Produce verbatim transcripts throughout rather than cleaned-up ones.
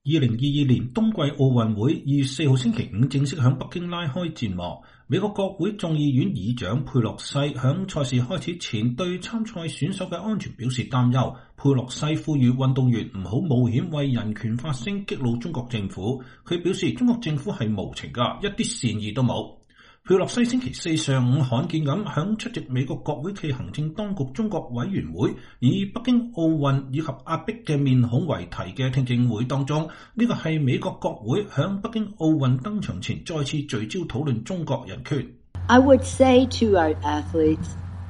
二零二二年冬季奧運會二月四號星期五正式響北京拉開戰幕。美國國會眾議院議長佩洛西響賽事開始前對參賽選手嘅安全表示擔憂。佩洛西呼籲運動員唔好冒險為人權發聲，激怒中國政府。佢表示中國政府係無情㗎，一啲善意都冇。佩洛西星期四上午罕見咁響出席美國國會暨行政當局中國委員會以北京奧運以及壓迫嘅面孔為題嘅聽證會當中，呢個係美國國會響北京奧運登場前再次聚焦討論中國人權。 I would say to our athletes,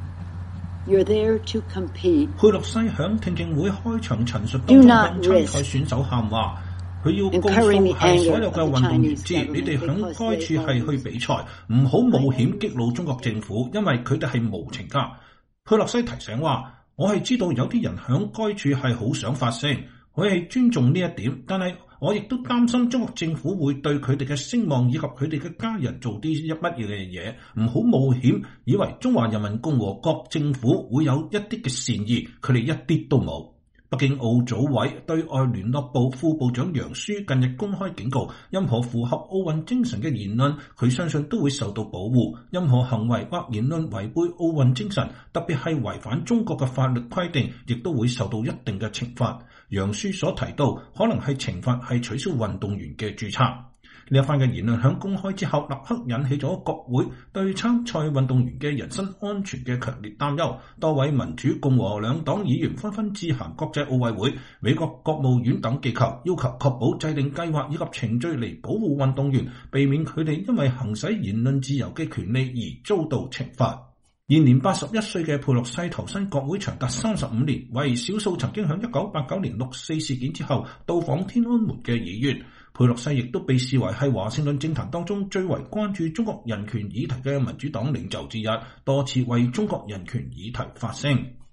you're there to compete. 佩洛西響聽證會開場陳述當中向參賽選手喊話。佢要告訴係所有嘅運動員知，你哋響該處係去比賽，唔好冒險激怒中國政府，因為佢哋係無情㗎。佩洛西提醒話：我係知道有啲人響該處係好想發聲，我係尊重呢一點，但係我亦都擔心中國政府會對佢哋嘅聲望以及佢哋嘅家人做啲一乜嘢嘅嘢，唔好冒險，以為中華人民共和國政府會有一啲嘅善意，佢哋一啲都冇。北京奧組委對外聯絡部副部長楊舒近日公開警告，任何符合奧運精神嘅言論，佢相信都會受到保護。任何行為或言論違背奧運精神，特別係違反中國嘅法律規定，亦都會受到一定嘅懲罰。楊舒所提到，可能係懲罰係取消運動員嘅註冊。呢一番嘅言論響公開之後，立刻引起咗國會對參賽運動員嘅人身安全嘅強烈擔憂。多位民主共和兩黨議員紛紛致函國際奧委會、美國國務院等機構，要求確保制定計劃以及程序嚟保護運動員，避免佢哋因為行使言論自由嘅權利而遭到懲罰。現年八十一歲嘅佩洛西投身國會長達三十五年，為少數曾經響一九八九年六四事件之後到訪天安門嘅議員。佩洛西亦都被視為係華盛頓政壇當中最為關注中國人權議題嘅民主黨領袖之一，多次為中國人權議題發聲。